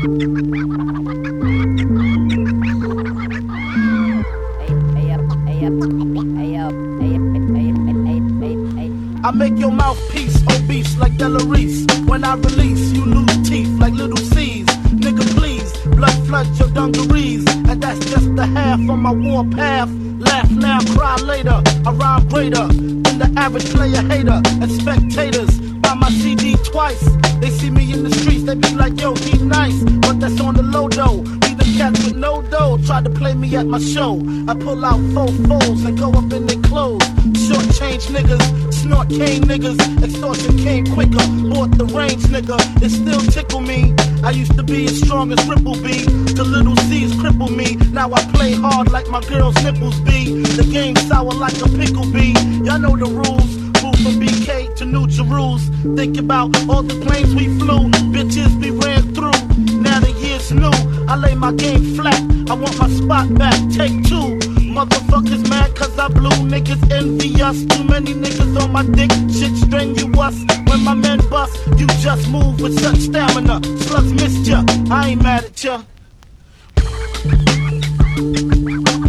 I make your mouthpiece obese like Delarice. When I release, you lose teeth like little C's. Nigga, please, blood floods your dungarees. And that's just the half of my war path. Laugh now, cry later. I rhyme greater than the average player hater. And spectators buy my CD twice. They see me in the streets, they be like, yo, he nice. But that's on the low though. Be the cats with no dough try to play me at my show. I pull out 4 foes and go up in their clothes. Short change niggas, snort cane niggas. Extortion came quicker, bought the range nigga. It still tickle me. I used to be as strong as Triple B. The little C's cripple me. Now I play hard like my girl's nipples be. The game sour like a pickle bee. Y'all know the rules. Move from BK to New Jerusalem. Think about all the planes we flew. Bitches we ran through. Now the year's new. I lay my game flat. I want my spot back. Take 2. Motherfuckers mad cause I blew. Niggas envy us. Too many niggas on my dick. Shit strenuous. When my men bust, you just move with such stamina. Slugs missed ya. I ain't mad at ya.